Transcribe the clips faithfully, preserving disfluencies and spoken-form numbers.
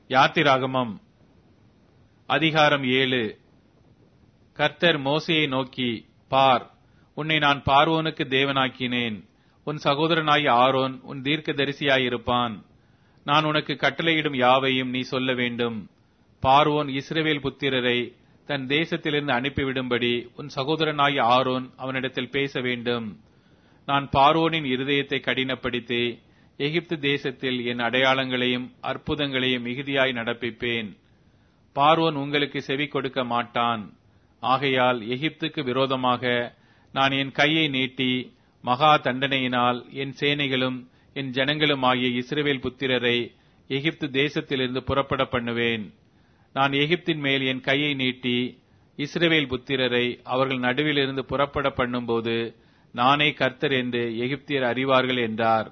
யாத்திராகமம் அதிகாரம் ஏழு. கர்த்தர் மோசேயை நோக்கி, பார், உன்னை நான் பார்வோனுக்கு தேவனாக்கினேன். உன் சகோதரனாகிய ஆரோன் உன் தீர்க்கதரிசியாயிருப்பான். நான் உனக்கு கட்டளையிடும் யாவையும் நீ சொல்ல வேண்டும். பார்வோன் இஸ்ரவேல் புத்திரரை தன் தேசத்திலிருந்து அனுப்பிவிடும்படி உன் சகோதரனாகிய ஆரோன் அவனிடத்தில் பேச வேண்டும். நான் பார்வோனின் இருதயத்தை கடினப்படுத்தி எகிப்து தேசத்தில் என் அடையாளங்களையும் அற்புதங்களையும் மிகுதியாய் நடப்பிப்பேன். பார்வோன் உங்களுக்கு செவி கொடுக்க மாட்டான். ஆகையால் எகிப்துக்கு விரோதமாக நான் என் கையை நீட்டி மகா தண்டனையினால் என் சேனைகளும் என் ஜனங்களும் ஆகிய இஸ்ரவேல் புத்திரரை எகிப்து தேசத்திலிருந்து புறப்பட பண்ணுவேன். நான் எகிப்தின் மேல் என் கையை நீட்டி இஸ்ரவேல் புத்திரரை அவர்கள் நடுவிலிருந்து புறப்பட பண்ணும்போது நானே கர்த்தர் என்று எகிப்தியர் அறிவார்கள் என்றார்.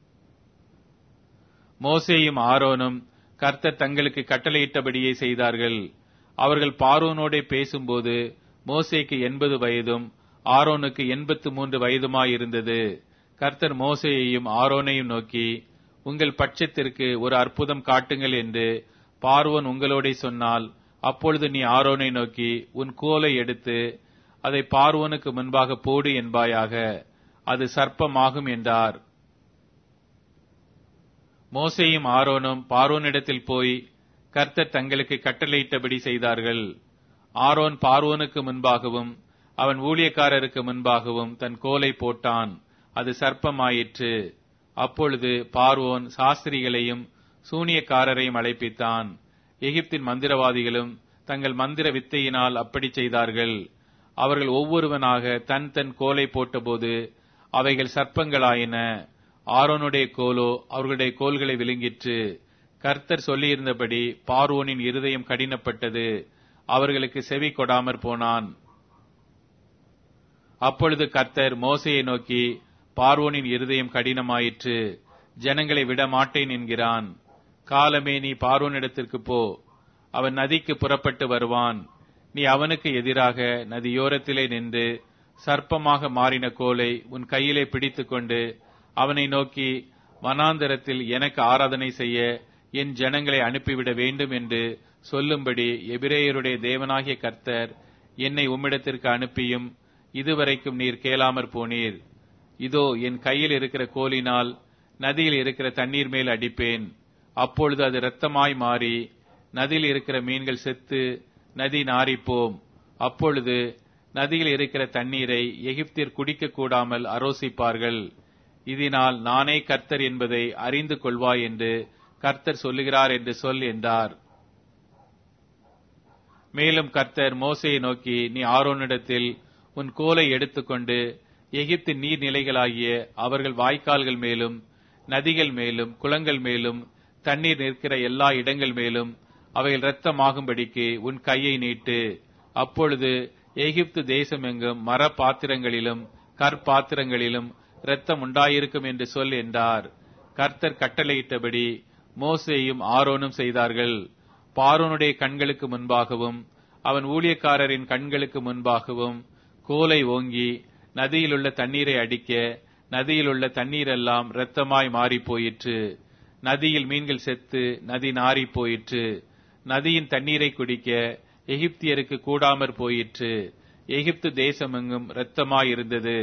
மோசேயும் ஆரோனும் கர்த்தர் தங்களுக்கு கட்டளையிட்டபடியே செய்தார்கள். அவர்கள் பார்வோனோடே பேசும்போது மோசேக்கு எண்பது வயதும் ஆரோனுக்கு எண்பத்து மூன்று வயதுமாயிருந்தது. கர்த்தர் மோசேயையும் ஆரோனையும் நோக்கி, உங்கள் பட்சத்திற்கு ஒரு அற்புதம் காட்டுங்கள் என்று பார்வோன் உங்களோடே சொன்னால், அப்பொழுது நீ ஆரோனை நோக்கி உன் கோலை எடுத்து அதை பார்வோனுக்கு முன்பாக போடு என்பாயாக, அது சர்ப்பமாகும் என்றார். மோசேயும் ஆரோனும் பார்வோனிடத்தில் போய் கர்த்தர் தங்களுக்கு கட்டளையிட்டபடி செய்தார்கள். ஆரோன் பார்வோனுக்கு முன்பாகவும் அவன் ஊழியக்காரருக்கு முன்பாகவும் தன் கோலை போட்டான், அது சர்ப்பமாயிற்று. அப்பொழுது பார்வோன் சாஸ்திரிகளையும் சூனியக்காரரையும் அழைப்பித்தான். எகிப்தின் மந்திரவாதிகளும் தங்கள் மந்திர வித்தையினால் அப்படி செய்தார்கள். அவர்கள் ஒவ்வொருவனாக தன் தன் கோலை போட்டபோது அவைகள் சர்ப்பங்களாயின. ஆரோனுடைய கோலோ அவர்களுடைய கோல்களை விழுங்கிற்று. கர்த்தர் சொல்லியிருந்தபடி பார்வோனின் இருதயம் கடினப்பட்டது, அவர்களுக்கு செவி கொடாமற் போனான். அப்பொழுது கர்த்தர் மோசேயை நோக்கி, பார்வோனின் இருதயம் கடினமாயிற்று, ஜனங்களை விட மாட்டேன் என்கிறான். காலமே, நீ பார்வோனிடத்திற்கு போ, அவன் நதிக்கு புறப்பட்டு வருவான். நீ அவனுக்கு எதிராக நதியோரத்திலே நின்று சர்ப்பமாக மாறின கோலை உன் கையிலே பிடித்துக்கொண்டு அவனை நோக்கி, வனாந்தரத்தில் எனக்கு ஆராதனை செய்ய என் ஜனங்களை அனுப்பிவிட வேண்டும் என்று சொல்லும்படி எபிரேயருடைய தேவனாகிய கர்த்தர் என்னை உம்மிடத்திற்கு அனுப்பியும் இதுவரைக்கும் நீர் கேளாமற் போனீர். இதோ என் கையில் இருக்கிற கோலினால் நதியில் இருக்கிற தண்ணீர் மேல் அடிப்பேன். அப்பொழுது அது இரத்தமாய் மாறி நதியில் இருக்கிற மீன்கள் செத்து நதி நாறிப்போம். அப்பொழுது நதியில் இருக்கிற தண்ணீரை எகிப்தியர் குடிக்க கூடாமல் அரோசிப்பார்கள். இதனால் நானே கர்த்தர் என்பதை அறிந்து கொள்வாய் என்று கர்த்தர் சொல்லுகிறார் என்று சொல் என்றார். மேலும் கர்த்தர் மோசேயை நோக்கி, நீ ஆரோனிடத்தில் உன் கோலை எடுத்துக்கொண்டு எகிப்தின் நீர்நிலைகளாகிய அவர்கள் வாய்க்கால்கள் மேலும் நதிகள் மேலும் குளங்கள் மேலும் தண்ணீர் நிற்கிற எல்லா இடங்கள் மேலும் அவைகள் இரத்தமாகும்படிக்கு உன் கையை நீட்டு. அப்பொழுது எகிப்து தேசம் எங்கும் மர பாத்திரங்களிலும் கற்பாத்திரங்களிலும் இரத்தம் உண்டாயிருக்கும் என்று சொல் என்றார். கர்த்தர் கட்டளையிட்டபடி மோசேயும் ஆரோனும் செய்தார்கள். பார்வோனுடைய கண்களுக்கு முன்பாகவும் அவன் ஊழியக்காரரின் கண்களுக்கு முன்பாகவும் கோலை ஓங்கி நதியிலுள்ள தண்ணீரை அடிக்க நதியிலுள்ள தண்ணீரெல்லாம் இரத்தமாய் மாறி போயிற்று. நதியில் மீன்கள் செத்து நதி நாறி போயிற்று. நதியின் தண்ணீரை குடிக்க எகிப்தியருக்கு கூடாமற் போயிற்று. எகிப்து தேசமெங்கும் இரத்தமாயிருந்தது.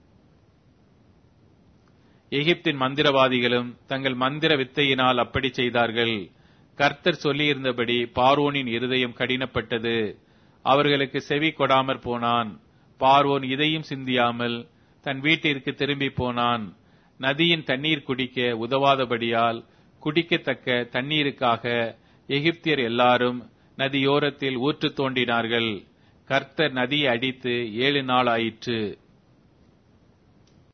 எகிப்தின் மந்திரவாதிகளும் தங்கள் மந்திர வித்தையினால் அப்படி செய்தார்கள். கர்த்தர் சொல்லியிருந்தபடி பார்வோனின் இருதயம் கடினப்பட்டது, அவர்களுக்கு செவி கொடாமற் போனான். பார்வோன் இதையும் சிந்தியாமல் தன் வீட்டிற்கு திரும்பி போனான். நதியின் தண்ணீர் குடிக்க உதவாதபடியால் குடிக்கத்தக்க தண்ணீருக்காக எகிப்தியர் எல்லாரும் நதியோரத்தில் ஊற்று தோண்டினார்கள். கர்த்தர் நதியை அடித்து ஏழு நாள் ஆயிற்று.